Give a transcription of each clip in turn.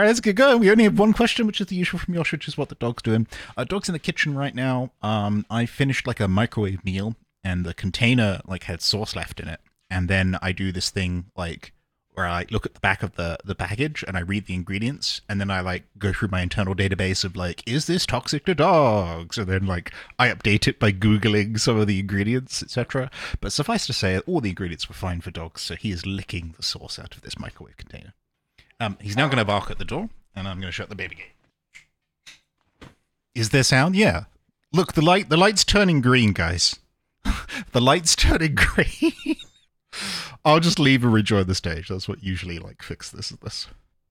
All right, let's get going. We only have one question, which is the usual from Yosh, which is what the dog's doing. Dog's in the kitchen right now. I finished like a microwave meal, and the container like had sauce left in it. And then I do this thing like where I look at the back of the package and I read the ingredients, and then I like go through my internal database of like, is this toxic to dogs? And then like I update it by googling some of the ingredients, etc. But suffice to say, all the ingredients were fine for dogs, so he is licking the sauce out of this microwave container. He's now going to bark at the door, and I'm going to shut the baby gate. Is there sound? Yeah. Look, the light's turning green, guys. The light's turning green. I'll just leave and rejoin the stage. That's what usually like fixes this.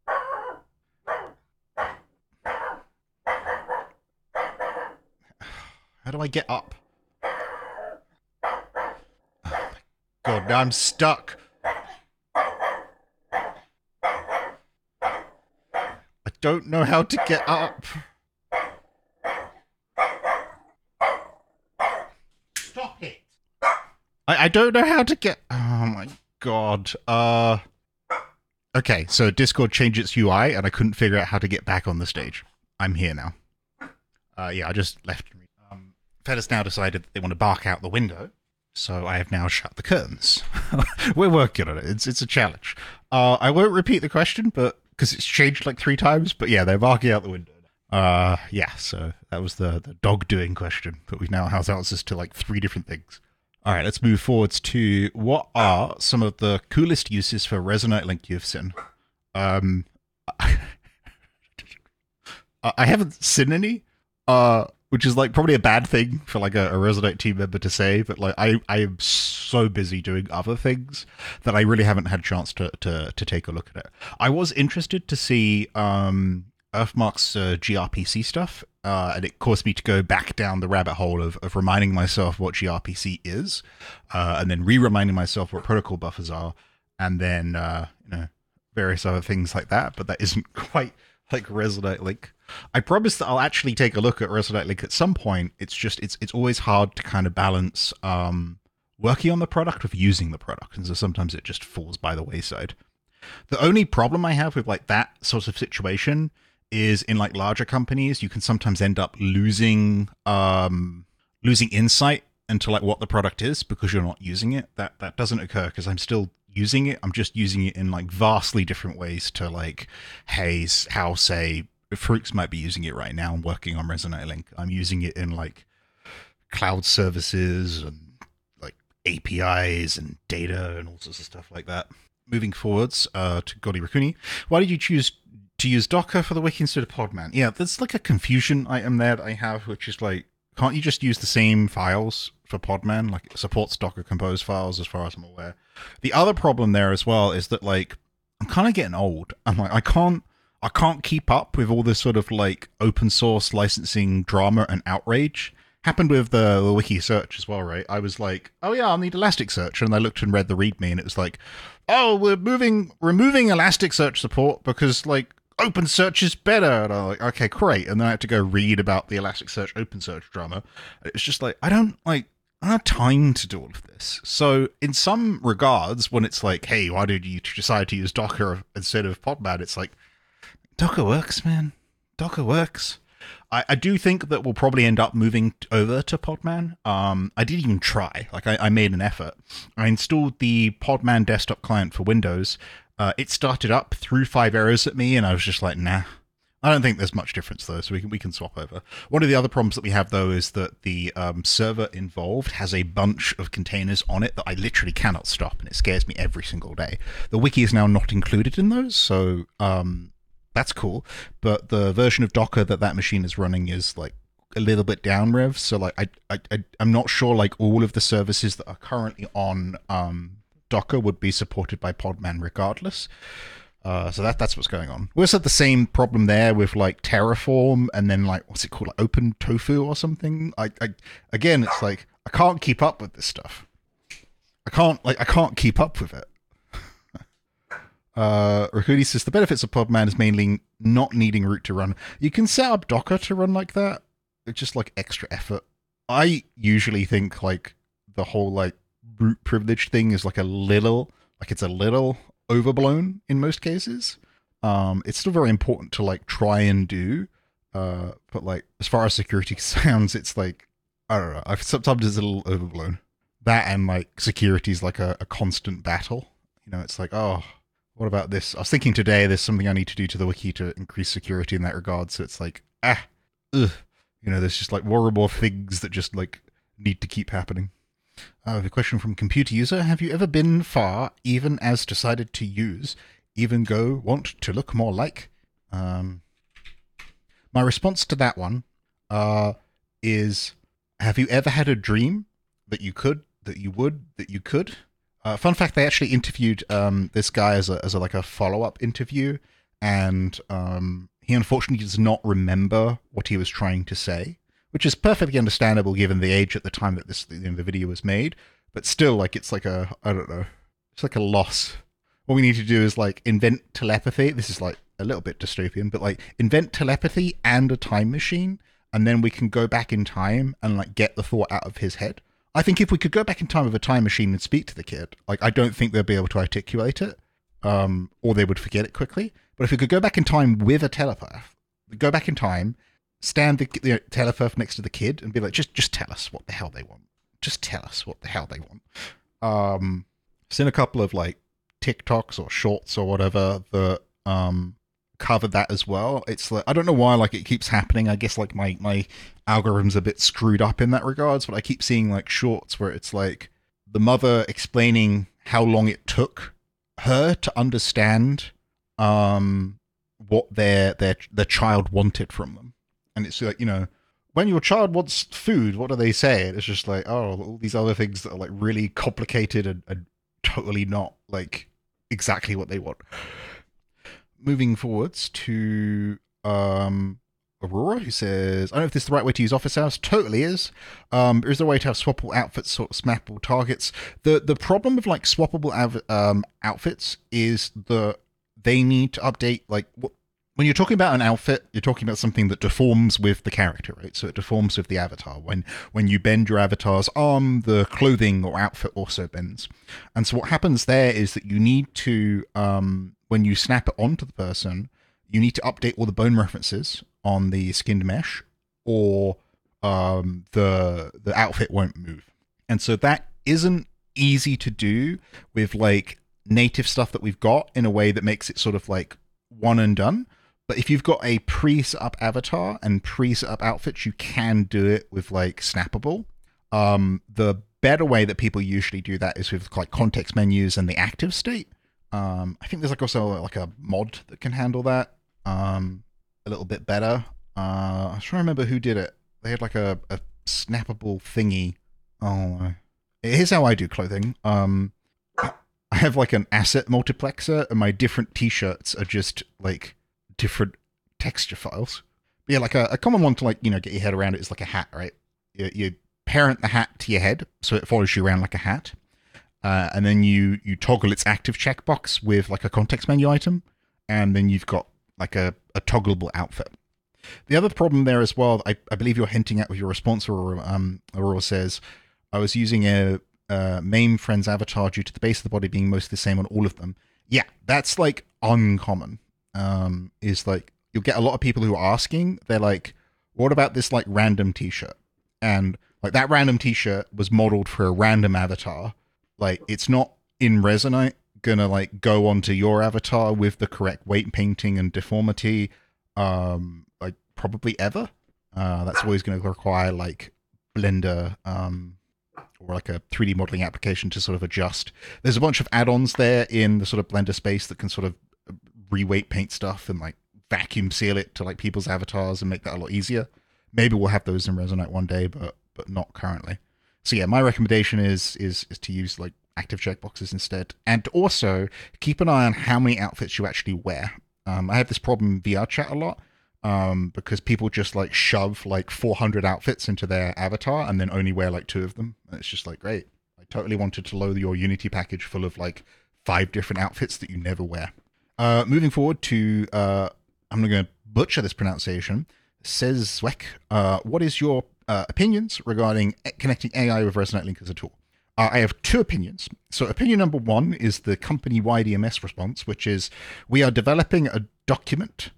How do I get up? Oh my god, now I'm stuck. I don't know how to get up. Stop it. I don't know how to get... Oh my god. Okay, so Discord changed its UI and I couldn't figure out how to get back on the stage. I'm here now. Yeah, I just left. Fed has now decided that they want to bark out the window, so I have now shut the curtains. We're working on it. It's a challenge. I won't repeat the question, but because it's changed like 3 times, but yeah, they're barking out the window. Yeah, so that was the dog doing question, but we've now housed answers to like 3 different things. All right, let's move forwards to what are some of the coolest uses for Resonate Link you've seen? I haven't seen any, which is like probably a bad thing for like a Resonate team member to say, but like I am so busy doing other things that I really haven't had a chance to take a look at it. I was interested to see Earthmark's gRPC stuff, and it caused me to go back down the rabbit hole of reminding myself what gRPC is, and then re-reminding myself what protocol buffers are, and then various other things like that. But that isn't quite like Resonate Link. I promise that I'll actually take a look at Resonate Link at some point. It's just it's always hard to kind of balance working on the product with using the product, and so sometimes it just falls by the wayside. The only problem I have with like that sort of situation is in like larger companies, you can sometimes end up losing insight into like what the product is because you're not using it. That doesn't occur because I'm still using it. I'm just using it in like vastly different ways to like, hey, how say Fruits might be using it right now. I'm working on Resonate Link. I'm using it in like cloud services and like APIs and data and all sorts of stuff like that. Moving forwards to Godi Rakuni, why did you choose to use Docker for the wiki instead of Podman? Yeah, there's like a confusion item there that I have, which is like, can't you just use the same files for Podman? Like, it supports Docker Compose files as far as I'm aware. The other problem there as well is that like, I'm kind of getting old. I'm like, I can't keep up with all this sort of like open source licensing drama and outrage. Happened with the wiki search as well, right? I was like, oh yeah, I'll need Elasticsearch, and I looked and read the README, and it was like, oh, we're removing Elasticsearch support because like OpenSearch is better. And I'm like, okay, great. And then I had to go read about the Elasticsearch OpenSearch drama. It's just like I don't have time to do all of this. So in some regards, when it's like, hey, why did you decide to use Docker instead of Podman? It's like, Docker works, man. Docker works. I do think that we'll probably end up moving over to Podman. I didn't even try. Like, I made an effort. I installed the Podman desktop client for Windows. It started up, threw 5 errors at me, and I was just like, nah. I don't think there's much difference, though, so we can swap over. One of the other problems that we have, though, is that the server involved has a bunch of containers on it that I literally cannot stop, and it scares me every single day. The wiki is now not included in those, so that's cool, but the version of Docker that machine is running is like a little bit down rev. So like I'm not sure like all of the services that are currently on Docker would be supported by Podman regardless. So that's what's going on. We also had the same problem there with like Terraform and then like what's it called, like Open Tofu or something. I again, it's like I can't keep up with this stuff. I can't keep up with it. Rakudi says the benefits of Podman is mainly not needing root to run. You can set up Docker to run like that. It's just like extra effort. I usually think like the whole like root privilege thing is like it's a little overblown in most cases. It's still very important to like try and do, but like as far as security sounds, it's like I don't know. Sometimes it's a little overblown. That and like security is like a constant battle. You know, it's like, oh, what about this? I was thinking today there's something I need to do to the wiki to increase security in that regard. So it's like, ugh. You know, there's just like horrible things that just like need to keep happening. I have a question from computer user. Have you ever been far, even as decided to use, even go want to look more like? My response to that one is, have you ever had a dream that you could, that you would, that you could? Fun fact: they actually interviewed this guy as a like a follow up interview, and he unfortunately does not remember what he was trying to say, which is perfectly understandable given the age at the time that the video was made. But still, like it's like I don't know, it's like a loss. What we need to do is like invent telepathy. This is like a little bit dystopian, but like invent telepathy and a time machine, and then we can go back in time and like get the thought out of his head. I think if we could go back in time with a time machine and speak to the kid, like I don't think they'll be able to articulate it, or they would forget it quickly. But if we could go back in time with a telepath, go back in time, stand the telepath next to the kid, and be like, just tell us what the hell they want. Just tell us what the hell they want. I've seen a couple of like TikToks or shorts or whatever that covered that as well. It's like I don't know why like it keeps happening. I guess like my algorithm's a bit screwed up in that regards, but I keep seeing like shorts where it's like the mother explaining how long it took her to understand what their child wanted from them. And it's like, you know, when your child wants food, what do they say? And it's just like, oh, all these other things that are like really complicated and totally not like exactly what they want. Moving forwards to Aurora, who says, I don't know if this is the right way to use office hours. Totally is. Is there a way to have swappable outfits or smappable targets? The problem with like swappable outfits is they need to update like when you're talking about an outfit, you're talking about something that deforms with the character, right? So it deforms with the avatar. When you bend your avatar's arm, the clothing or outfit also bends. And so what happens there is that you need to, when you snap it onto the person, you need to update all the bone references on the skinned mesh, or the outfit won't move. And so that isn't easy to do with like native stuff that we've got in a way that makes it sort of like one and done. But if you've got a pre-set up avatar and pre-set up outfits, you can do it with like snappable. The better way that people usually do that is with like context menus and the active state. I think there's like also like a mod that can handle that a little bit better. I was trying to remember who did it. They had like a snappable thingy. Oh, here's how I do clothing. I have like an asset multiplexer, and my different t-shirts are just like different texture files. But yeah, like a common one to like, you know, get your head around it is like a hat, right? You parent the hat to your head so it follows you around like a hat. And then you toggle its active checkbox with like a context menu item, and then you've got like a toggleable outfit. The other problem there as well, I believe you're hinting at with your response, Aurora says, I was using a MAME friend's avatar due to the base of the body being mostly the same on all of them. Yeah, that's like uncommon. Is like you'll get a lot of people who are asking, they're like, what about this like random t-shirt? And like that random t-shirt was modeled for a random avatar. Like it's not in Resonate gonna like go onto your avatar with the correct weight painting and deformity like probably ever. That's always going to require like Blender or like a 3D modeling application to sort of adjust. There's a bunch of add-ons there in the sort of Blender space that can sort of re-weight paint stuff and like vacuum seal it to like people's avatars and make that a lot easier. Maybe we'll have those in Resonate one day, but not currently. So yeah, my recommendation is to use like active checkboxes instead, and also keep an eye on how many outfits you actually wear. I have this problem in VR chat a lot because people just like shove like 400 outfits into their avatar and then only wear like 2 of them. And it's just like, great. I totally wanted to load your Unity package full of like 5 different outfits that you never wear. Moving forward to, I'm going to butcher this pronunciation, says Zweck, what is your opinions regarding connecting AI with Resonate Link as a tool? I have two opinions. So, opinion number one is the company-wide EMS response, which is we are developing a document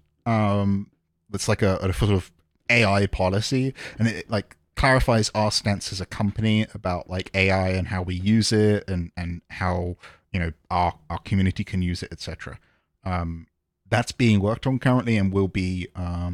that's like a sort of AI policy, and it like clarifies our stance as a company about like AI and how we use it, and how our community can use it, etc. That's being worked on currently, and will be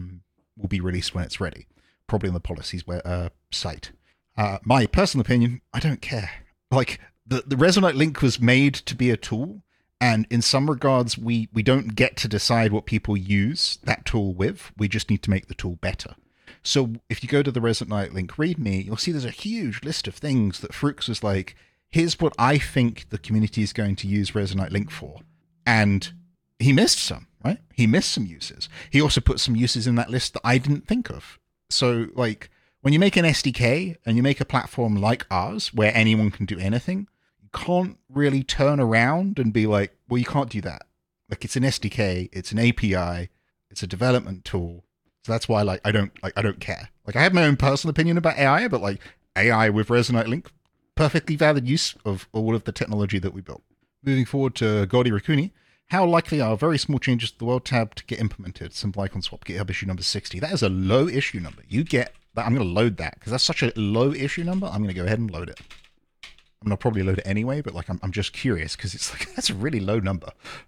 released when it's ready, probably on the policies site. My personal opinion, I don't care. Like the Resonite link was made to be a tool, and in some regards, we don't get to decide what people use that tool with. We just need to make the tool better. So if you go to the Resonite link README, you'll see there's a huge list of things that Frooks was like, here's what I think the community is going to use Resonite link for. And he missed some, right? He missed some uses. He also put some uses in that list that I didn't think of. So like when you make an SDK and you make a platform like ours where anyone can do anything, you can't really turn around and be like, well, you can't do that. Like it's an SDK, it's an API, it's a development tool. So that's why like I don't care. Like I have my own personal opinion about AI, but like AI with Resonite link, perfectly valid use of all of the technology that we built. Moving forward to Gordy Raccooni. How likely are very small changes to the world tab to get implemented? Simple icon swap, GitHub issue number 60. That is a low issue number. You get that. I'm going to load that because that's such a low issue number. I'm going to go ahead and load it. I'm going to probably load it anyway, but like I'm just curious because it's like that's a really low number.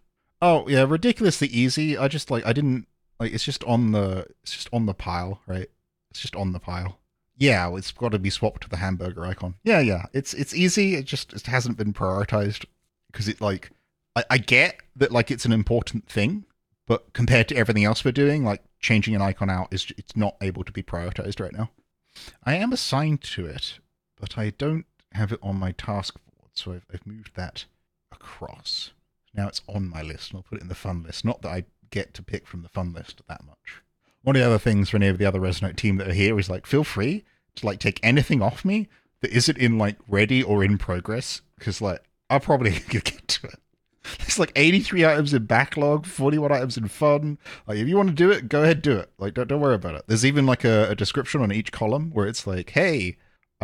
Oh yeah, ridiculously easy. I didn't like it's just on the pile, right? It's just on the pile. Yeah, it's got to be swapped to the hamburger icon. Yeah. It's easy. It hasn't been prioritized because it like. I get that like it's an important thing, but compared to everything else we're doing, like changing an icon out it's not able to be prioritized right now. I am assigned to it, but I don't have it on my task board, so I've moved that across. Now it's on my list, and I'll put it in the fun list. Not that I get to pick from the fun list that much. One of the other things for any of the other Resonate team that are here is like, feel free to like take anything off me that isn't in like ready or in progress, because like I'll probably get to it. There's like 83 items in backlog, 41 items in fun. Like, if you want to do it, go ahead, do it. Like, don't worry about it. There's even like a description on each column where it's like, hey,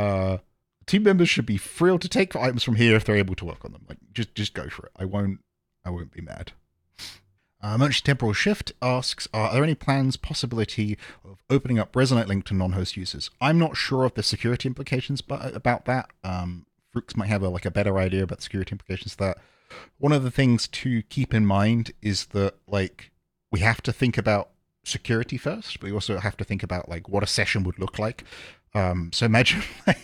team members should be free to take items from here if they're able to work on them. Like, just go for it. I won't be mad. Merchant Temporal Shift asks, are there any plans, possibility of opening up Resonite link to non-host users? I'm not sure of the security implications about that. Frooks might have a better idea about the security implications of that. One of the things to keep in mind is that like we have to think about security first, but we also have to think about like what a session would look like. So imagine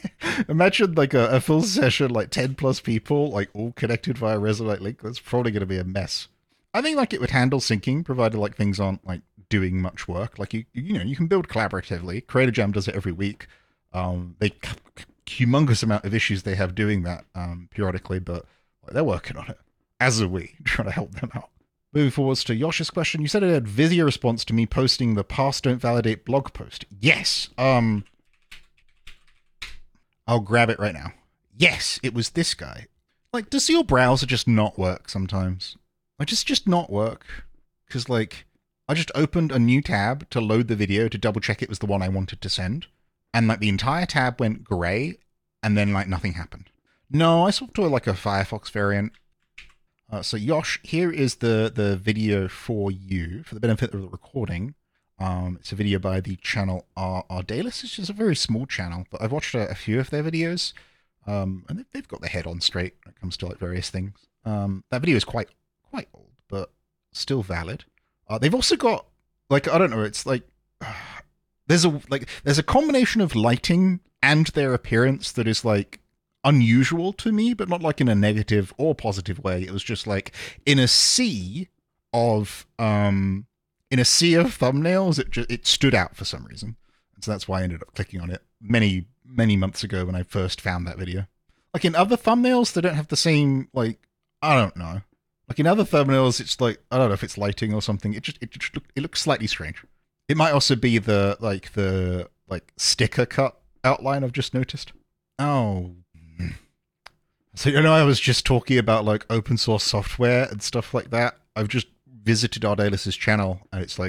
like a full session, like 10 plus people, like all connected via Resonite link. That's probably going to be a mess. I think like it would handle syncing, provided like things aren't like doing much work. Like you can build collaboratively. Creator Jam does it every week. Humongous amount of issues they have doing that periodically, but they're working on it, as are we, trying to help them out. Moving forwards to Yosh's question, you said it had Vizio response to me posting the pass don't validate blog post. Yes. I'll grab it right now. Yes, it was this guy. Like, does your browser just not work sometimes? Like, just not work? Because, like, I just opened a new tab to load the video to double check it was the one I wanted to send. And, like, the entire tab went gray, and then, like, nothing happened. No, I swapped to like a Firefox variant. So Yosh, here is the video for you, for the benefit of the recording. It's a video by the channel Ardalis. It's just a very small channel, but I've watched a few of their videos, and they've got their head on straight when it comes to like various things. That video is quite old, but still valid. They've also got like, I don't know, it's like there's a combination of lighting and their appearance that is like unusual to me, but not like in a negative or positive way. It was just like in a sea of thumbnails, it stood out for some reason, and so that's why I ended up clicking on it many months ago when I first found that video. Like in other thumbnails, they don't have the same, like, I don't know. Like in other thumbnails, it's like, I don't know if it's lighting or something. It looks slightly strange. It might also be the sticker cut outline I've just noticed. Oh. So, I was just talking about like open source software and stuff like that. I've just visited Ardalis' channel, and it's like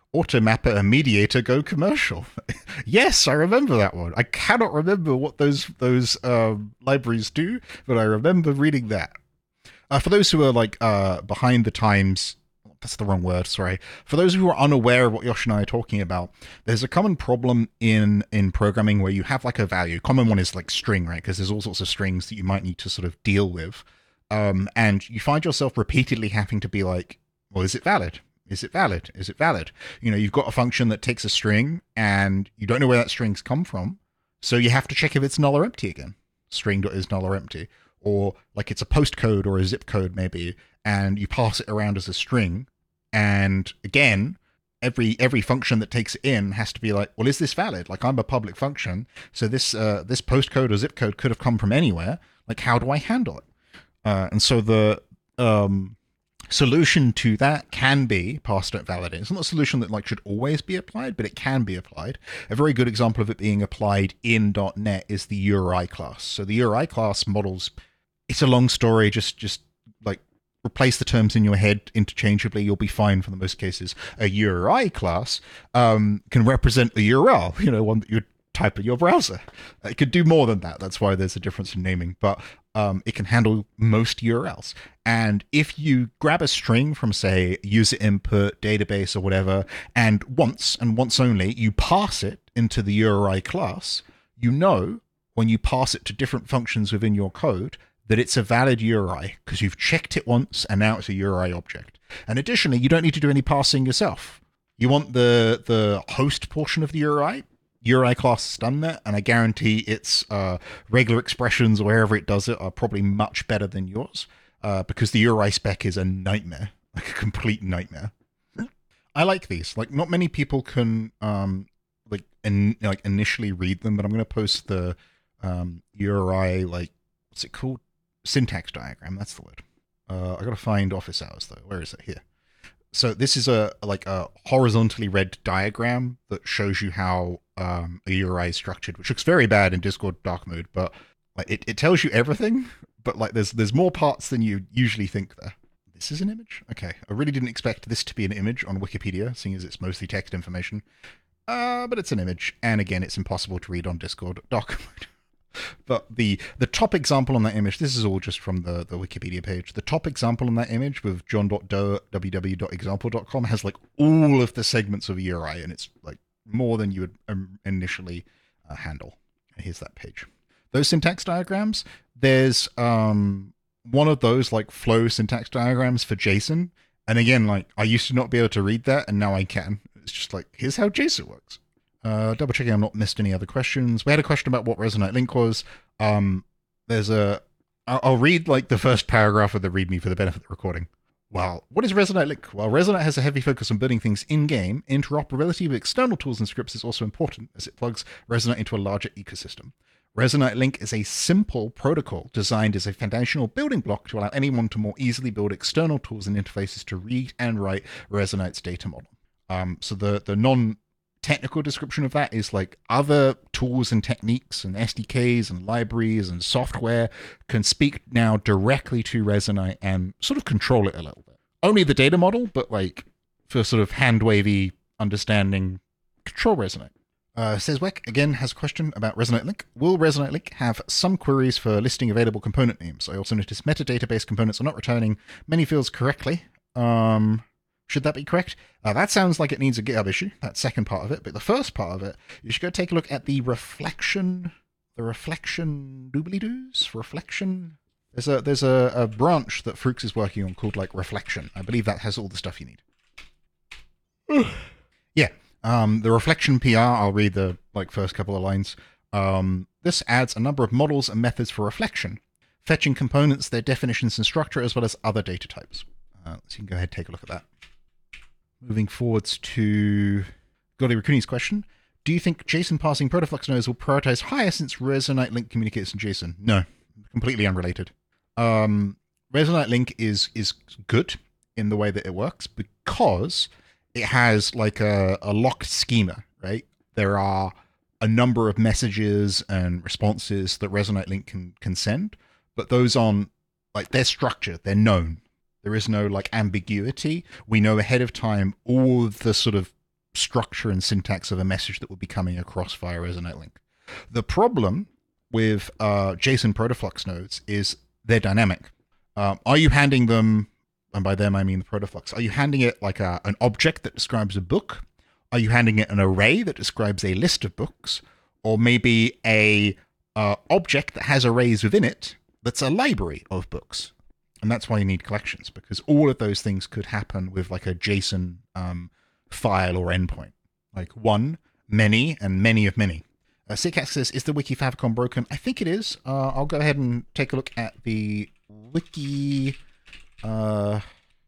Automapper and Mediator go commercial. Yes, I remember that one. I cannot remember what those libraries do, but I remember reading that. For those who are like behind the times, that's the wrong word. Sorry. For those who are unaware of what Yosh and I are talking about, there's a common problem in programming where you have like a value. Common one is like string, right? Because there's all sorts of strings that you might need to sort of deal with, and you find yourself repeatedly having to be like, well, is it valid? Is it valid? Is it valid? You know, you've got a function that takes a string and you don't know where that string's come from. So you have to check if it's null or empty again. String.is null or empty. Or like it's a postcode or a zip code maybe, and you pass it around as a string. And again, every function that takes it in has to be like, well, is this valid? Like I'm a public function. So this postcode or zip code could have come from anywhere. Like how do I handle it? And so the solution to that can be pass don't validate. It's not a solution that like should always be applied, but it can be applied. A very good example of it being applied in .NET is the URI class. So the URI class models, it's a long story, just like replace the terms in your head interchangeably, you'll be fine for the most cases. A URI class can represent a URL, you know, one that you type in your browser. It could do more than that. That's why there's a difference in naming, but it can handle most URLs. And if you grab a string from, say, user input, database, or whatever, and once only, you pass it into the URI class, you know when you pass it to different functions within your code that it's a valid URI because you've checked it once and now it's a URI object. And additionally, you don't need to do any parsing yourself. You want the host portion of the URI. URI class has done that, and I guarantee its regular expressions, wherever it does it, are probably much better than yours, because the URI spec is a nightmare, like a complete nightmare. I like these. Like, not many people can initially read them, but I'm going to post the URI, like, what's it called? Syntax diagram. That's the word. I got to find office hours though. Where is it? Here. So this is a horizontally read diagram that shows you how a URI is structured, which looks very bad in Discord dark mode, but like it tells you everything, but like there's more parts than you usually think there. This is an image? Okay. I really didn't expect this to be an image on Wikipedia, seeing as it's mostly text information. But it's an image, and again, it's impossible to read on Discord dark mode. But the top example on that image, this is all just from the Wikipedia page. The top example on that image with john.doe at www.example.com has like all of the segments of a URI, and it's like more than you would initially handle. Here's that page. Those syntax diagrams, there's one of those like flow syntax diagrams for JSON. And again, like I used to not be able to read that, and now I can. It's just like, here's how JSON works. Double checking I've not missed any other questions. We had a question about what Resonite Link was. I'll read like the first paragraph of the README for the benefit of the recording. Well, what is Resonite Link? While Resonite has a heavy focus on building things in-game, interoperability with external tools and scripts is also important as it plugs Resonite into a larger ecosystem. Resonite Link is a simple protocol designed as a foundational building block to allow anyone to more easily build external tools and interfaces to read and write Resonite's data model. So the non-technical description of that is like other tools and techniques and SDKs and libraries and software can speak now directly to Resonite and sort of control it a little bit. Only the data model, but like for sort of hand-wavy understanding, control Resonite. Says Weck again has a question about Resonite Link. Will Resonite Link have some queries for listing available component names? I also noticed metadata-based components are not returning many fields correctly. Should that be correct? That sounds like it needs a GitHub issue, that second part of it. But the first part of it, you should go take a look at the reflection doobly-doos? Reflection? There's a branch that Fruix is working on called like Reflection. I believe that has all the stuff you need. Yeah. The Reflection PR, I'll read the like first couple of lines. This adds a number of models and methods for reflection, fetching components, their definitions and structure, as well as other data types. So you can go ahead and take a look at that. Moving forwards to Gotti Raccooni's question. Do you think JSON parsing protoflux nodes will prioritize higher since Resonite Link communicates in JSON? No, completely unrelated. Resonite Link is good in the way that it works because it has like a locked schema, right? There are a number of messages and responses that Resonite Link can send, but those on like they're structured, they're known. There is no like ambiguity. We know ahead of time all of the sort of structure and syntax of a message that would be coming across via Resonate Link. The problem with JSON protoflux nodes is they're dynamic. Are you handing them, and by them I mean the protoflux, are you handing it like an object that describes a book? Are you handing it an array that describes a list of books? Or maybe a object that has arrays within it that's a library of books? And that's why you need collections, because all of those things could happen with like a JSON file or endpoint. Like one, many, and many of many. Sitcat says, is the wiki favicon broken? I think it is. I'll go ahead and take a look at the wiki repo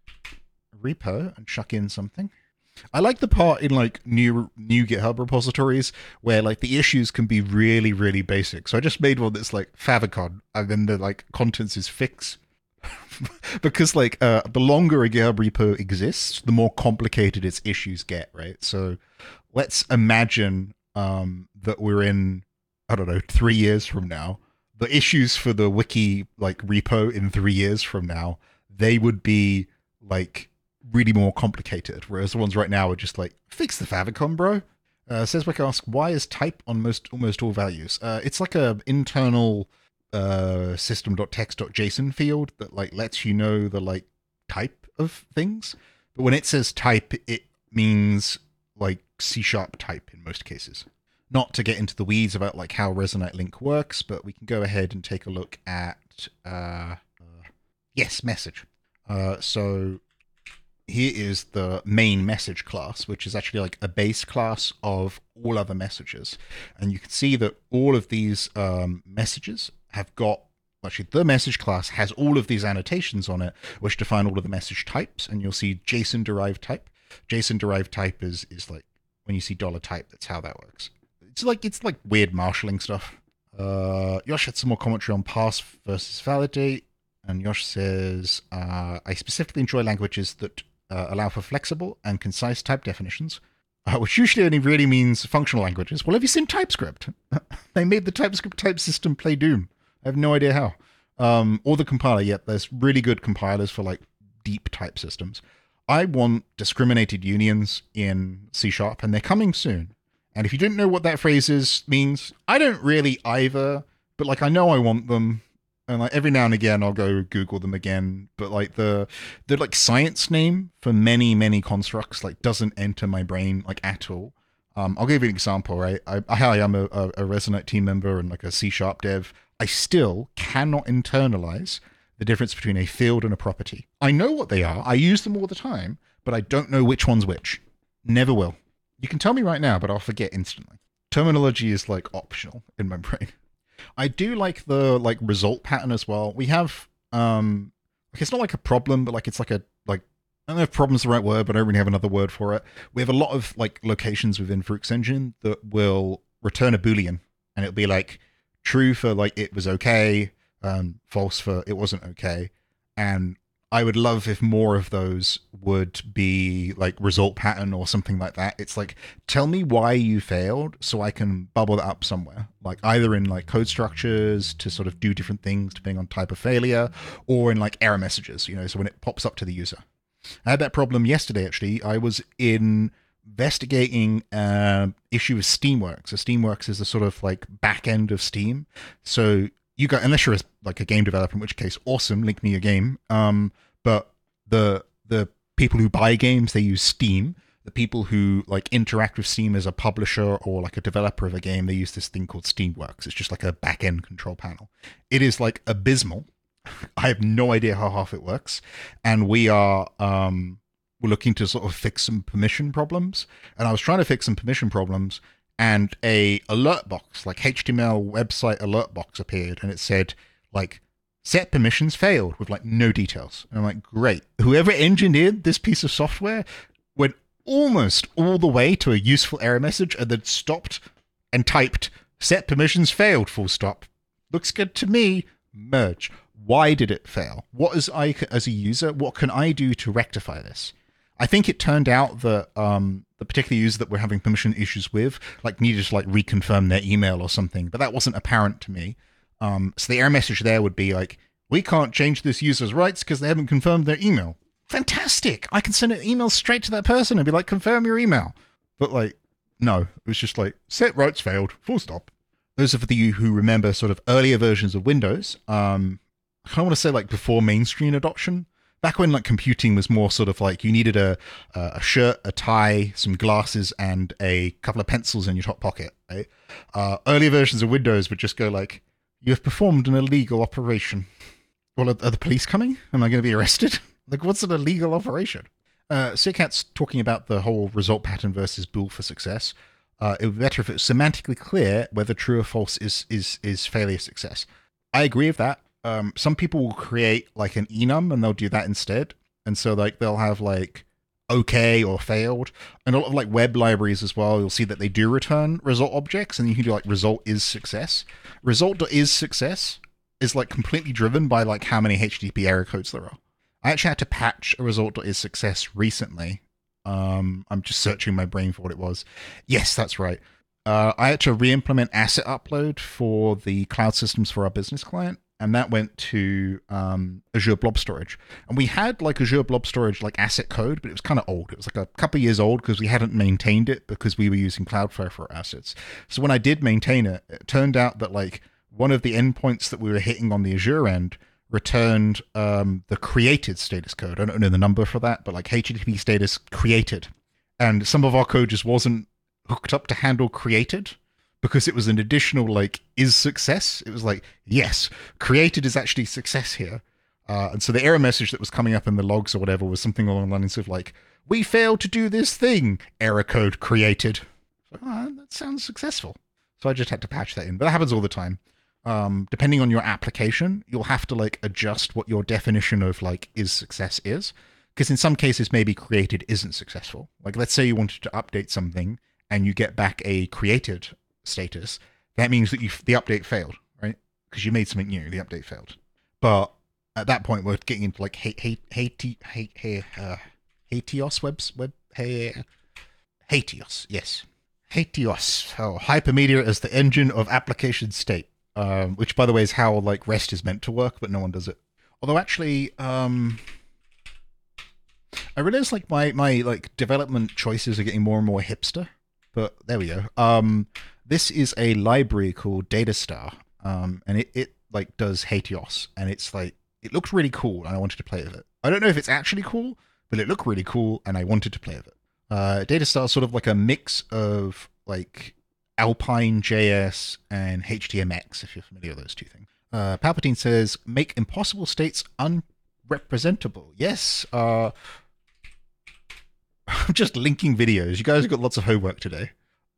and chuck in something. I like the part in like new GitHub repositories where like the issues can be really, really basic. So I just made one that's like favicon, and then the like contents is fix. Because like the longer a GitHub repo exists, the more complicated its issues get, right? So let's imagine that we're in, I don't know, 3 years from now. The issues for the wiki like repo in 3 years from now, they would be like really more complicated, whereas the ones right now are just like, fix the favicon, bro. Says Wick asks, why is type on almost all values? It's like a internal system.text.json field that like lets you know the like type of things. But when it says type, it means like C# type in most cases. Not to get into the weeds about like how Resonate Link works, but we can go ahead and take a look at message. So here is the main message class, which is actually like a base class of all other messages. And you can see that all of these messages have got, actually the message class has all of these annotations on it, which define all of the message types. And you'll see JSON derived type. JSON derived type is like when you see $type, that's how that works. It's like weird marshalling stuff. Yosh had some more commentary on parse versus validate. And Yosh says, I specifically enjoy languages that allow for flexible and concise type definitions, which usually only really means functional languages. Well, have you seen TypeScript? They made the TypeScript type system play Doom. I have no idea how. Or the compiler, yet there's really good compilers for like deep type systems. I want discriminated unions in C#, and they're coming soon. And if you didn't know what that phrase means, I don't really either, but like I know I want them. And like every now and again, I'll go Google them again. But like the like science name for many constructs like doesn't enter my brain like at all. I'll give you an example, right? I am a Resonate team member and like a C# dev. I still cannot internalize the difference between a field and a property. I know what they are. I use them all the time, but I don't know which one's which. Never will. You can tell me right now, but I'll forget instantly. Terminology is like optional in my brain. I do like the like result pattern as well. We have like it's not like a problem, but like it's like a like I don't know if problem's the right word, but I don't really have another word for it. We have a lot of like locations within Fruits Engine that will return a Boolean, and it'll be like true for like it was okay, false for it wasn't okay. And I would love if more of those would be like result pattern or something like that. It's like, tell me why you failed so I can bubble that up somewhere, like either in like code structures to sort of do different things depending on type of failure, or in like error messages, you know, so when it pops up to the user. I had that problem yesterday, actually. I was investigating an issue with Steamworks. So Steamworks is a sort of like back end of Steam. So you got, unless you're like a game developer, in which case, awesome, link me your game. But the people who buy games, they use Steam. The people who like interact with Steam as a publisher or like a developer of a game, they use this thing called Steamworks. It's just like a back end control panel. It is like abysmal. I have no idea how half it works, and we're looking to sort of fix some permission problems. And I was trying to fix some permission problems, and a alert box, like HTML website alert box, appeared, and it said like set permissions failed with like no details. And I'm like, great. Whoever engineered this piece of software went almost all the way to a useful error message and then stopped and typed set permissions failed, full stop. Looks good to me. Merge. Why did it fail? What is I, as a user, what can I do to rectify this? I think it turned out that the particular user that we're having permission issues with like needed to like reconfirm their email or something, but that wasn't apparent to me. So the error message there would be like, we can't change this user's rights because they haven't confirmed their email. Fantastic! I can send an email straight to that person and be like, confirm your email. But like, no, it was just like set rights failed, full stop. Those of you who remember sort of earlier versions of Windows, I kind of want to say like before mainstream adoption, back when like computing was more sort of like you needed a shirt, a tie, some glasses, and a couple of pencils in your top pocket. Right? Earlier versions of Windows would just go like, "You have performed an illegal operation." Well, are the police coming? Am I going to be arrested? Like, what's an illegal operation? Sircat's talking about the whole result pattern versus bool for success. It would be better if it's semantically clear whether true or false is failure success. I agree with that. Some people will create like an enum and they'll do that instead. And so like they'll have like okay or failed. And a lot of like web libraries as well, you'll see that they do return result objects, and you can do like result is success. Result.is success is like completely driven by like how many HTTP error codes there are. I actually had to patch a result.is success recently. I'm just searching my brain for what it was. Yes, that's right. I had to re-implement asset upload for the cloud systems for our business client, and that went to Azure Blob Storage. And we had like Azure Blob Storage like asset code, but it was kind of old. It was like a couple of years old because we hadn't maintained it because we were using Cloudflare for our assets. So when I did maintain it, it turned out that like one of the endpoints that we were hitting on the Azure end returned the created status code. I don't know the number for that, but like HTTP status created. And some of our code just wasn't hooked up to handle created because it was an additional like is success. It was like, yes, created is actually success here. And so the error message that was coming up in the logs or whatever was something along the lines of like, we failed to do this thing, error code created. So, that sounds successful. So I just had to patch that in, but that happens all the time. Depending on your application, you'll have to like adjust what your definition of like is success is, because in some cases maybe created isn't successful. Like let's say you wanted to update something and you get back a created status, that means that the update failed, right? Because you made something new, the update failed. But at that point, we're getting into like Hateos, yes, Hateos. Oh, Hypermedia as the engine of application state. Which, by the way, is how like REST is meant to work, but no one does it. Although, actually, I realize like my like development choices are getting more and more hipster. But there we go. This is a library called Datastar, and it like does Hateos, and it's like it looks really cool, and I wanted to play with it. I don't know if it's actually cool, but it looked really cool, and I wanted to play with it. Datastar is sort of like a mix of like Alpine JS and HTMX, if you're familiar with those two things. Palpatine says, make impossible states unrepresentable. Yes. I'm just linking videos. You guys have got lots of homework today.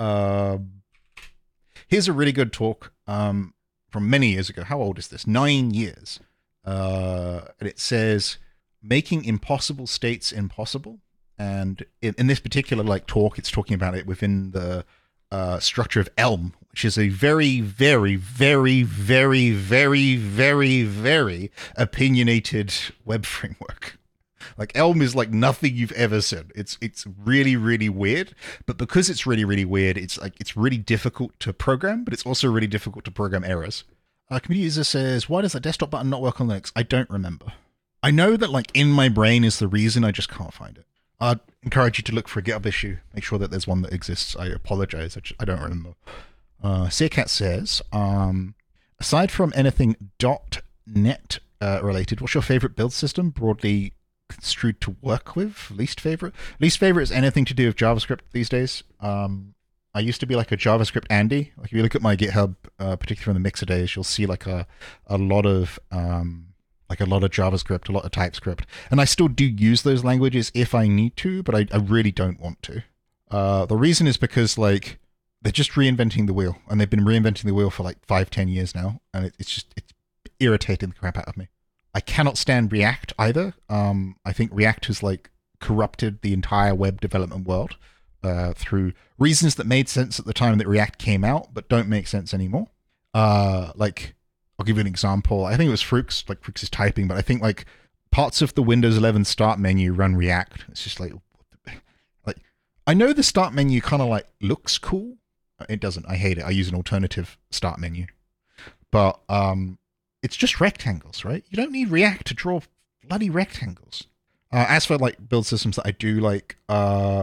Here's a really good talk from many years ago. How old is this? 9 years. And it says, making impossible states impossible. And in this particular like talk, it's talking about it within the structure of Elm, which is a very, very, very, very, very, very, very opinionated web framework. Like Elm is like nothing you've ever seen. It's really, really weird, but because it's really, really weird, it's like it's really difficult to program, but it's also really difficult to program errors. Community user says, why does the desktop button not work on Linux? I don't remember. I know that like in my brain is the reason, I just can't find it. I'd encourage you to look for a GitHub issue. Make sure that there's one that exists. I apologize. I don't remember. Searcat says, aside from anything .NET related, what's your favorite build system broadly construed to work with? Least favorite? Least favorite is anything to do with JavaScript these days. I used to be like a JavaScript Andy. Like if you look at my GitHub, particularly from the Mixer days, you'll see like a lot of JavaScript, a lot of TypeScript. And I still do use those languages if I need to, but I really don't want to. The reason is because like they're just reinventing the wheel, and they've been reinventing the wheel for like 5-10 years now, and it's irritating the crap out of me. I cannot stand React either. I think React has like corrupted the entire web development world through reasons that made sense at the time that React came out, but don't make sense anymore. Like I'll give you an example. I think it was Fruix, like Fruix is typing, but I think like parts of the Windows 11 start menu run React. It's just like I know the start menu kind of like looks cool. It doesn't. I hate it. I use an alternative start menu, but it's just rectangles, right? You don't need React to draw bloody rectangles. As for like build systems that I do like, I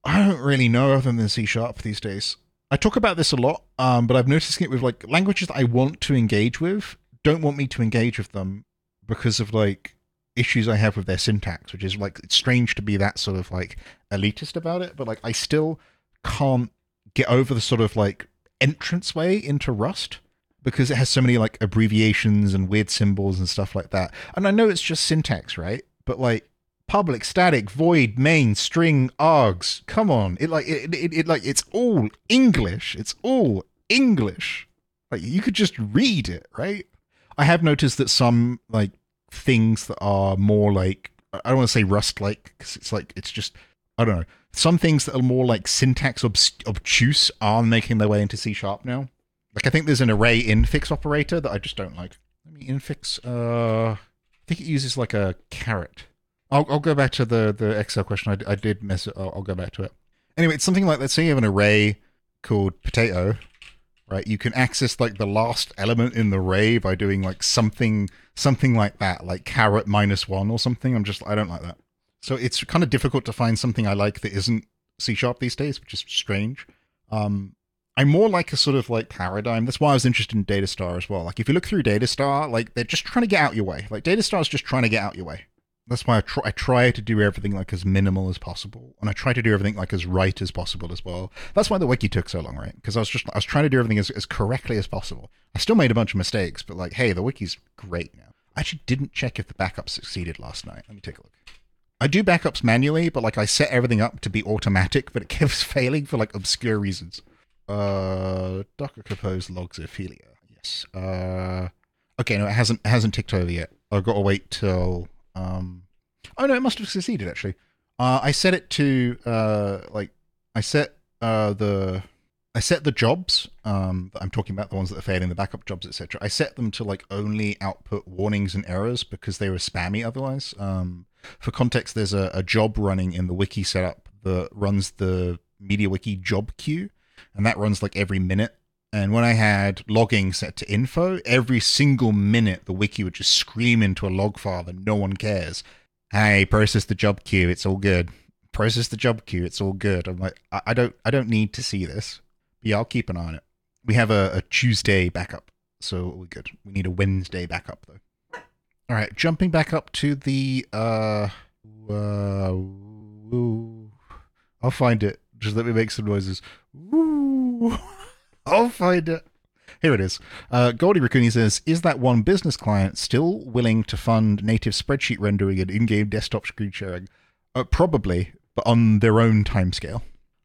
I don't really know other than C sharp these days. I talk about this a lot, but I've noticed it with like languages that I want to engage with don't want me to engage with them because of like issues I have with their syntax, which is like it's strange to be that sort of like elitist about it, but like I still can't get over the sort of like entranceway into Rust because it has so many like abbreviations and weird symbols and stuff like that. And I know it's just syntax, right? But like public, static, void, main, string, args. Come on, it like it's all English. It's all English. Like you could just read it, right? I have noticed that some like things that are more like I don't want to say Rust like because it's like it's just I don't know. Some things that are more like syntax obtuse are making their way into C sharp now. Like I think there's an array infix operator that I just don't like. Let me infix. I think it uses like a caret. I'll go back to the Excel question. I did mess it. I'll go back to it. Anyway, it's something like let's say you have an array called potato, right? You can access like the last element in the array by doing like something like that, like caret -1 or something. I don't like that. So it's kind of difficult to find something I like that isn't C sharp these days, which is strange. I'm more like a sort of like paradigm. That's why I was interested in Datastar as well. Like if you look through Datastar, like they're just trying to get out your way. Like Datastar is just trying to get out your way. That's why I try to do everything like as minimal as possible, and I try to do everything like as right as possible as well. That's why the wiki took so long, right? Because I was trying to do everything as correctly as possible. I still made a bunch of mistakes, but like, hey, the wiki's great now. I actually didn't check if the backup succeeded last night. Let me take a look. I do backups manually, but like I set everything up to be automatic, but it keeps failing for like obscure reasons. Docker compose logs Ophelia. Yes. Okay, no, it hasn't ticked over yet. I've got to wait till. Oh no, it must have succeeded actually. I set it to I set the jobs that I'm talking about, the ones that are failing, the backup jobs, etc. I set them to like only output warnings and errors because they were spammy otherwise. For context, there's a job running in the wiki setup that runs the MediaWiki job queue, and that runs like every minute. And when I had logging set to info, every single minute the wiki would just scream into a log file that no one cares. Hey, process the job queue, it's all good. Process the job queue, it's all good. I'm like, I don't need to see this. But yeah, I'll keep an eye on it. We have a Tuesday backup, so we're good. We need a Wednesday backup though. All right, jumping back up to the I'll find it. Just let me make some noises. Woo. I'll find it. Here it is. Goldie Raccoon says, is that one business client still willing to fund native spreadsheet rendering and in-game desktop screen sharing? Probably, but on their own timescale.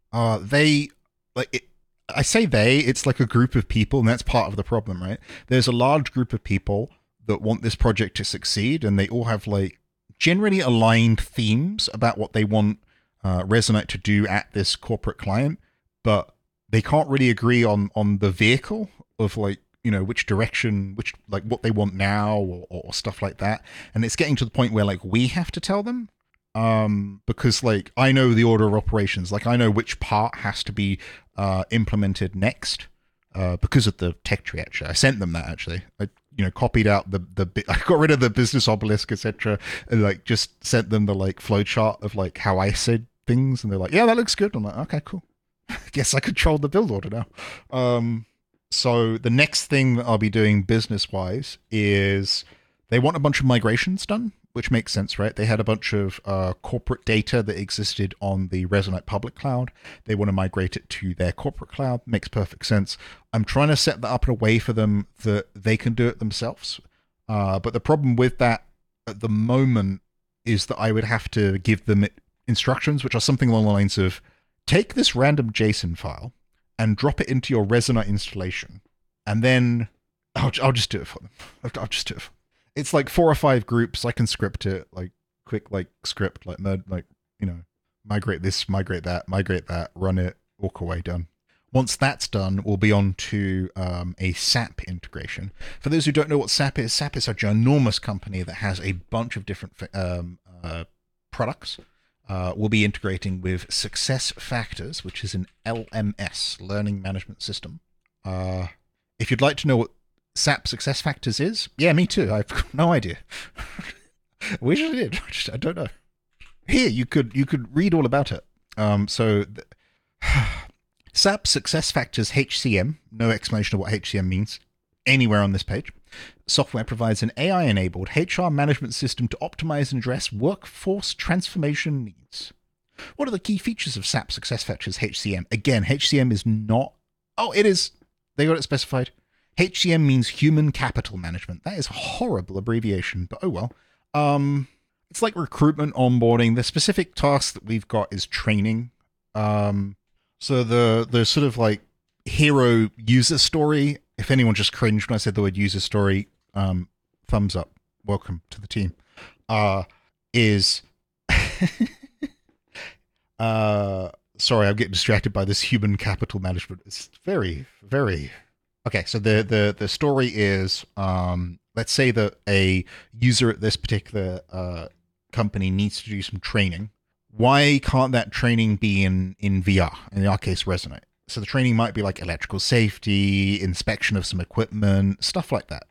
I say they, it's like a group of people, and that's part of the problem, right? There's a large group of people that want this project to succeed, and they all have like generally aligned themes about what they want Resonate to do at this corporate client, but they can't really agree on the vehicle of like, you know, which direction, which like what they want now or stuff like that. And it's getting to the point where like we have to tell them because like I know the order of operations, like I know which part has to be implemented next because of the tech tree. Actually, I sent them that actually. I copied out the I got rid of the business obelisk, etc., and like just sent them the like flowchart of like how I said things, and they're like, yeah, that looks good. I'm like, okay, cool. Guess I control the build order now. So the next thing that I'll be doing business-wise is they want a bunch of migrations done, which makes sense, right? They had a bunch of corporate data that existed on the Resonate public cloud. They want to migrate it to their corporate cloud. Makes perfect sense. I'm trying to set that up in a way for them that they can do it themselves. But the problem with that at the moment is that I would have to give them instructions, which are something along the lines of, take this random JSON file and drop it into your Resonate installation, and then I'll just do it for them. I'll just do it. It's like 4 or 5 groups. I can script it like quick, like script, like migrate this, migrate that, run it, walk away, done. Once that's done, we'll be on to a SAP integration. For those who don't know what SAP is a ginormous company that has a bunch of different products. We'll be integrating with SuccessFactors, which is an LMS, Learning Management System. If you'd like to know what SAP SuccessFactors is, yeah, me too. I've no idea. Wish I did. I don't know. Here, you could read all about it. So SAP SuccessFactors HCM, no explanation of what HCM means anywhere on this page. Software provides an AI-enabled HR management system to optimize and address workforce transformation needs. What are the key features of SAP SuccessFactors HCM? Again, HCM is not... Oh, it is. They got it specified. HCM means human capital management. That is a horrible abbreviation, but oh well. It's like recruitment, onboarding. The specific task that we've got is training. So the sort of like hero user story, if anyone just cringed when I said the word user story, thumbs up. Welcome to the team. Is sorry, I'm getting distracted by this human capital management. It's very, very okay. So the story is, let's say that a user at this particular company needs to do some training. Why can't that training be in VR? In our case, Resonate. So the training might be like electrical safety, inspection of some equipment, stuff like that.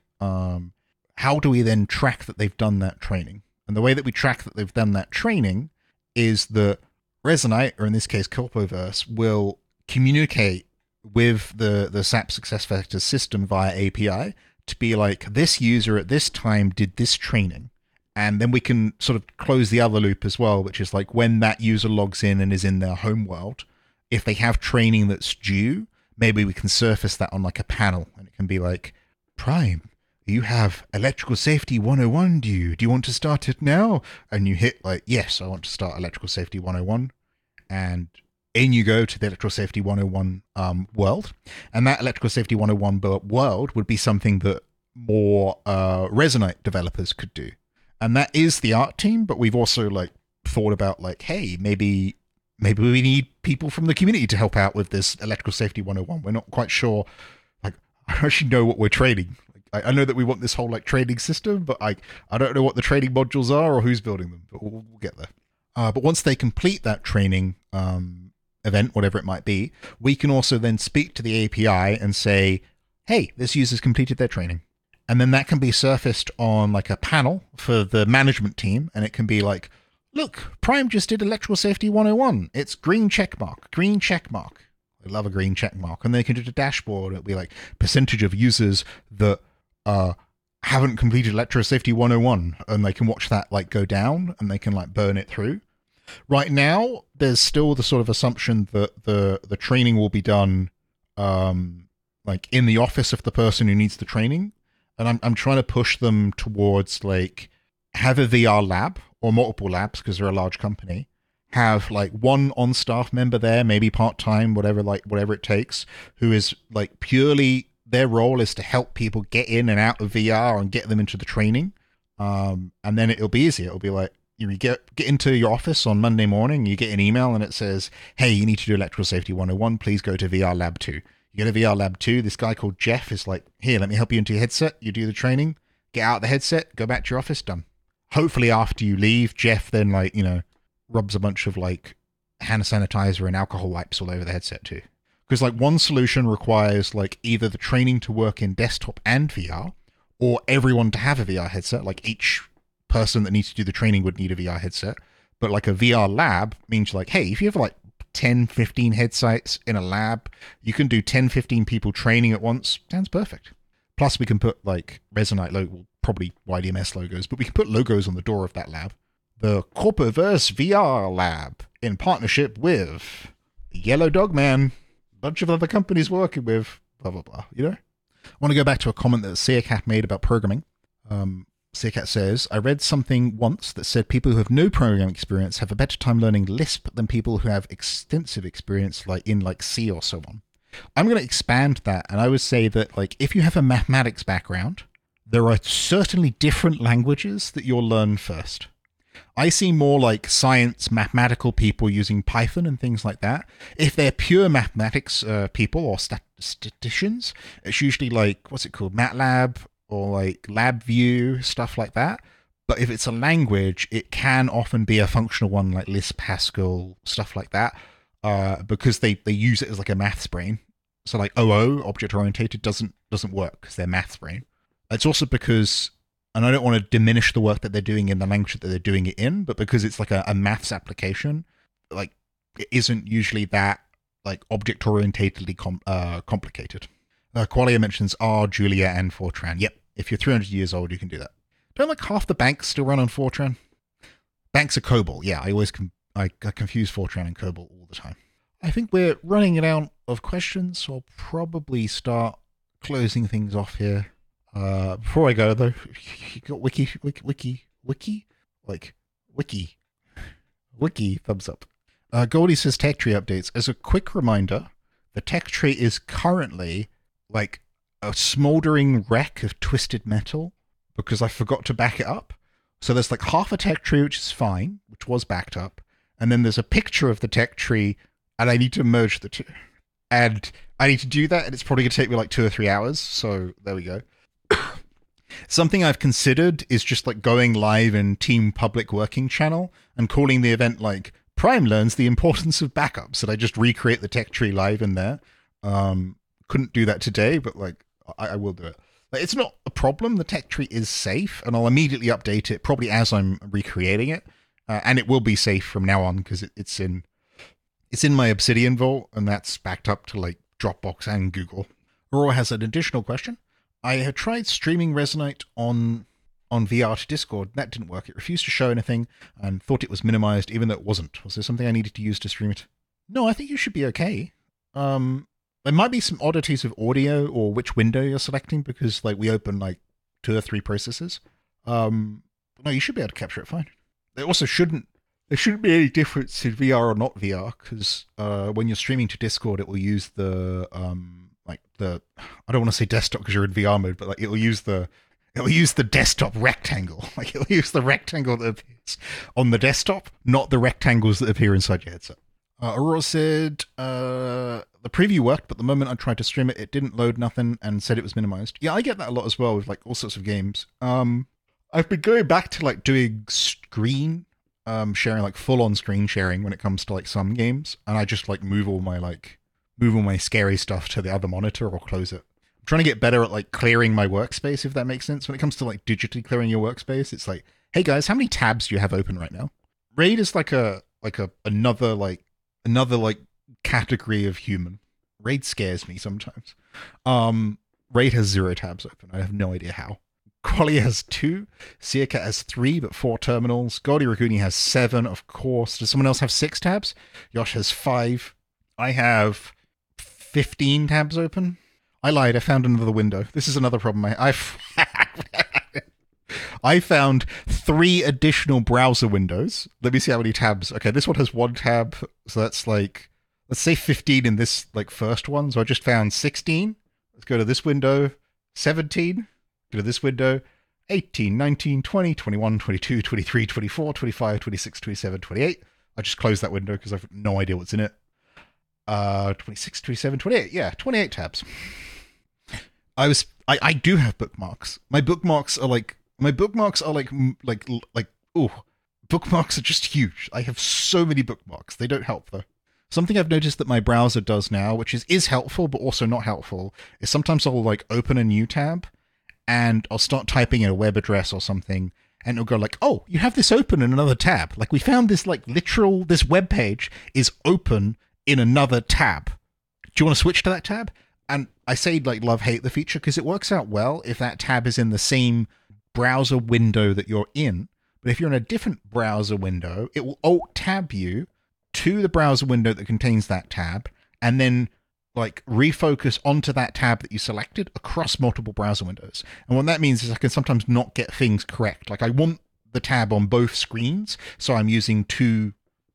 How do we then track that they've done that training? And the way that we track that they've done that training is that Resonate, or in this case Corpoverse, will communicate with the SAP SuccessFactors system via API to be like, this user at this time did this training. And then we can sort of close the other loop as well, which is like when that user logs in and is in their home world, if they have training that's due, maybe we can surface that on like a panel, and it can be like, Prime, you have Electrical Safety 101 due. Do you want to start it now? And you hit like, yes, I want to start Electrical Safety 101. And in you go to the Electrical Safety 101 world. And that Electrical Safety 101 world would be something that more Resonate developers could do. And that is the art team, but we've also like thought about like, hey, maybe we need people from the community to help out with this Electrical Safety 101. We're not quite sure. Like, I don't actually know what we're training. Like, I know that we want this whole like training system, but I don't know what the training modules are or who's building them. But we'll get there. But once they complete that training event, whatever it might be, we can also then speak to the API and say, hey, this user's completed their training. And then that can be surfaced on like a panel for the management team. And it can be like, look, Prime just did Electrical Safety 101. It's green check mark, green check mark. I love a green check mark. And they can do the dashboard. It'll be like percentage of users that haven't completed Electrical Safety 101. And they can watch that like go down and they can like burn it through. Right now, there's still the sort of assumption that the training will be done like in the office of the person who needs the training. And I'm trying to push them towards like have a VR lab or multiple labs because they're a large company. Have like one on-staff member there, maybe part-time, whatever it takes, who is like purely their role is to help people get in and out of VR and get them into the training. And then it'll be easy. It'll be like you get into your office on Monday morning, you get an email and it says, hey, you need to do Electrical Safety 101. Please go to VR Lab 2. You go to VR Lab 2, this guy called Jeff is like, here, let me help you into your headset. You do the training, get out the headset, go back to your office, done. Hopefully after you leave, Jeff then like, rubs a bunch of like hand sanitizer and alcohol wipes all over the headset too. Because like one solution requires like either the training to work in desktop and VR, or everyone to have a VR headset. Like each person that needs to do the training would need a VR headset. But like a VR lab means like, hey, if you have like 10, 15 headsets in a lab, you can do 10, 15 people training at once. Sounds perfect. Plus we can put like Resonate logo, probably YDMS logos, but we can put logos on the door of that lab. The Corpoverse VR lab in partnership with Yellow Dog Man, a bunch of other companies working with blah, blah, blah, I want to go back to a comment that Seacat made about programming. Seacat says, I read something once that said people who have no programming experience have a better time learning Lisp than people who have extensive experience like in like C or so on. I'm going to expand that, and I would say that like if you have a mathematics background, there are certainly different languages that you'll learn first. I see more like science, mathematical people using Python and things like that. If they're pure mathematics people or statisticians, it's usually like, what's it called, MATLAB or like LabVIEW, stuff like that. But if it's a language, it can often be a functional one like Lisp, Haskell, stuff like that, because they use it as like a maths brain. So like OO, object oriented, doesn't work because they're maths brain. It's also because, and I don't want to diminish the work that they're doing in the language that they're doing it in, but because it's like a maths application, like it isn't usually that like object orientatedly complicated. Qualia mentions R, Julia, and Fortran. Yep, if you're 300 years old, you can do that. Don't like half the banks still run on Fortran? Banks are COBOL. Yeah, I confuse Fortran and COBOL all the time. I think we're running out of questions, so I'll probably start closing things off here. Before I go though, you got wiki, thumbs up. Goldie says tech tree updates. As a quick reminder, the tech tree is currently like a smoldering wreck of twisted metal because I forgot to back it up. So there's like half a tech tree, which is fine, which was backed up. And then there's a picture of the tech tree, and I need to merge the two. And I need to do that, and it's probably going to take me like 2 or 3 hours. So there we go. Something I've considered is just like going live in Team Public Working channel and calling the event like Prime learns the importance of backups. And I just recreate the tech tree live in there. Couldn't do that today, but like I will do it. Like, it's not a problem. The tech tree is safe, and I'll immediately update it probably as I'm recreating it. And it will be safe from now on because it's in my Obsidian vault, and that's backed up to like Dropbox and Google. Aurora has an additional question. I had tried streaming Resonate on VR to Discord. That didn't work. It refused to show anything and thought it was minimized, even though it wasn't. Was there something I needed to use to stream it? No, I think you should be okay. There might be some oddities of audio or which window you're selecting because like we open like 2 or 3 processes. No, you should be able to capture it fine. There shouldn't be any difference in VR or not VR because when you're streaming to Discord, it will use the I don't want to say desktop because you're in VR mode, but like it will use the desktop rectangle. Like it will use the rectangle that appears on the desktop, not the rectangles that appear inside your headset. Aurora said the preview worked, but the moment I tried to stream it, it didn't load nothing and said it was minimized. Yeah, I get that a lot as well with like all sorts of games. I've been going back to like doing screen sharing, like full on screen sharing when it comes to like some games, and I just like move all my scary stuff to the other monitor or close it. I'm trying to get better at like clearing my workspace, if that makes sense. When it comes to like digitally clearing your workspace, it's like, hey guys, how many tabs do you have open right now? Raid is like another category of human. Raid scares me sometimes. Raid has 0 tabs open. I have no idea how. Qualia has 2, Seacat has 3, but 4 terminals. Goldie Raguni has 7, of course. Does someone else have 6 tabs? Yosh has 5. I have 15 tabs open. I lied. I found another window. This is another problem. I found 3 additional browser windows. Let me see how many tabs. Okay, this one has 1 tab, so that's like, let's say 15 in this like first one. So I just found 16. Let's go to this window. 17. Go to this window. 18, 19, 20, 21, 22, 23, 24, 25, 26, 27, 28. I just closed that window because I've no idea what's in it. 26, 27, 28. Yeah, 28 tabs. I do have bookmarks. My bookmarks are like bookmarks are just huge. I have so many bookmarks. They don't help though. Something I've noticed that my browser does now, which is helpful but also not helpful, is sometimes I'll like open a new tab and I'll start typing in a web address or something, and it'll go like, oh, you have this open in another tab. Like we found this this web page is open in another tab. Do you want to switch to that tab? And I say like love-hate the feature because it works out well if that tab is in the same browser window that you're in. But if you're in a different browser window, it will alt-tab you to the browser window that contains that tab, and then like refocus onto that tab that you selected across multiple browser windows. And what that means is I can sometimes not get things correct. Like I want the tab on both screens, so I'm using two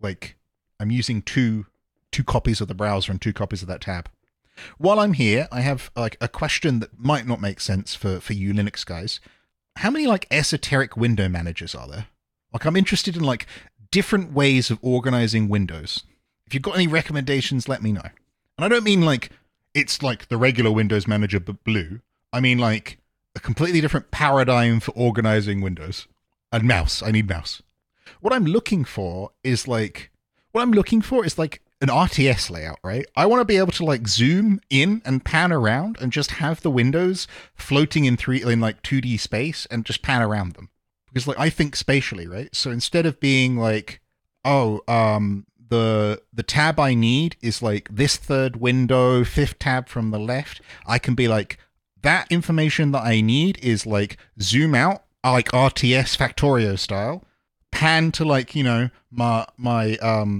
copies of the browser and 2 copies of that tab. While I'm here, I have like a question that might not make sense for you Linux guys. How many like esoteric window managers are there? Like I'm interested in like different ways of organizing windows. If you've got any recommendations, let me know. And I don't mean like it's like the regular Windows Manager but blue. I mean like a completely different paradigm for organizing windows. And mouse. I need mouse. What I'm looking for is like an RTS layout, right? I want to be able to like zoom in and pan around and just have the windows floating in 2D space and just pan around them. Because like I think spatially, right? So instead of being like, the the tab I need is like this third window, fifth tab from the left. I can be like, that information that I need is like zoom out, like RTS Factorio style, pan to like, you know, my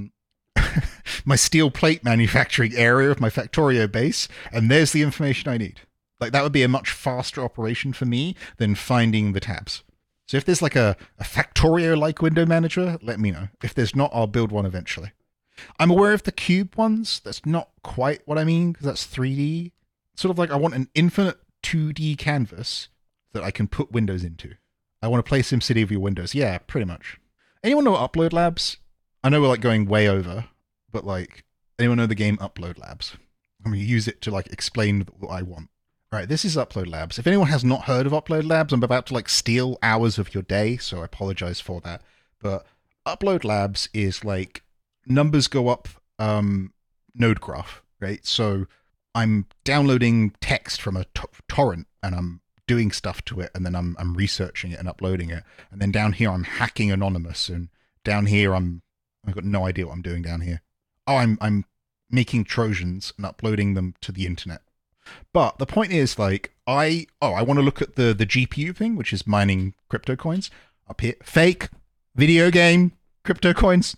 my steel plate manufacturing area of my Factorio base, and there's the information I need. Like that would be a much faster operation for me than finding the tabs. So if there's like a Factorio-like window manager, let me know. If there's not, I'll build one eventually. I'm aware of the cube ones. That's not quite what I mean, because that's 3D. Sort of like I want an infinite 2D canvas that I can put windows into. I want to play SimCity with your windows. Yeah, pretty much. Anyone know Upload Labs? I know we're like going way over, but like, anyone know the game Upload Labs? I'm going to use it to like explain what I want. Right, this is Upload Labs. If anyone has not heard of Upload Labs, I'm about to like steal hours of your day, so I apologize for that. But Upload Labs is like numbers go up node graph, right? So I'm downloading text from a torrent and I'm doing stuff to it, and then I'm researching it and uploading it. And then down here I'm hacking Anonymous, and down here I've got no idea what I'm doing down here. Oh, I'm making Trojans and uploading them to the internet. But the point is, like, I want to look at the GPU thing, which is mining crypto coins up here. Fake video game crypto coins.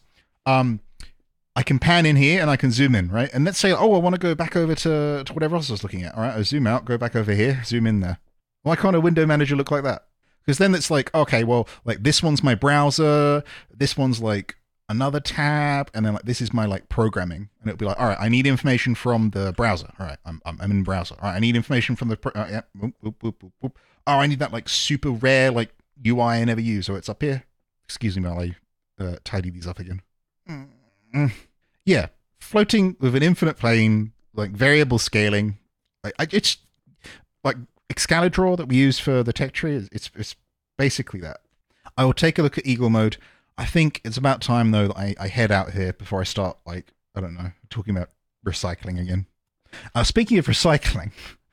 I can pan in here and I can zoom in, right? And let's say, I want to go back over to whatever else I was looking at. All right, I zoom out, go back over here, zoom in there. Why can't a window manager look like that? Because then it's like, okay, well, like this one's my browser, this one's like another tab, and then like this is my like programming, and it'll be like, all right, I need information from the browser. All right, I'm in browser. All right, I need information from the yeah. Whoop, whoop, whoop, whoop, whoop. Oh, I need that like super rare like UI I never use. So it's up here. Excuse me while I tidy these up again. Yeah, floating with an infinite plane, like variable scaling. It's like Excalidraw that we use for the tech tree. It's basically that. I will take a look at Eagle mode. I think it's about time, though, that I head out here before I start, like, I don't know, talking about recycling again. Speaking of recycling,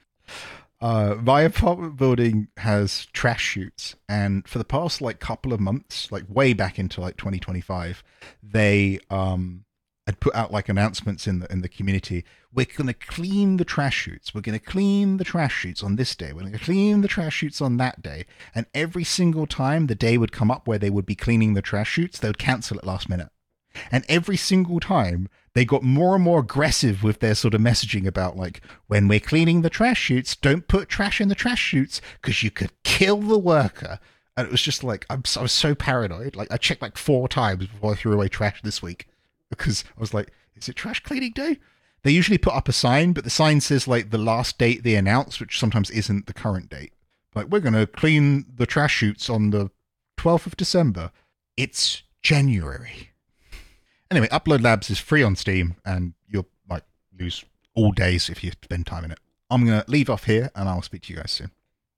my apartment building has trash chutes, and for the past, like, couple of months, like, way back into, like, 2025, they had put out, like, announcements in the community. We're going to clean the trash chutes. We're going to clean the trash chutes on this day. We're going to clean the trash chutes on that day. And every single time the day would come up where they would be cleaning the trash chutes, they would cancel it last minute. And every single time they got more and more aggressive with their sort of messaging about like, when we're cleaning the trash chutes, don't put trash in the trash chutes because you could kill the worker. And it was just like, I was so paranoid. Like I checked like 4 times before I threw away trash this week because I was like, is it trash cleaning day? They usually put up a sign, but the sign says like the last date they announced, which sometimes isn't the current date. Like, we're going to clean the trash chutes on the 12th of December. It's January. Anyway, Upload Labs is free on Steam, and you'll like lose all days if you spend time in it. I'm going to leave off here, and I'll speak to you guys soon.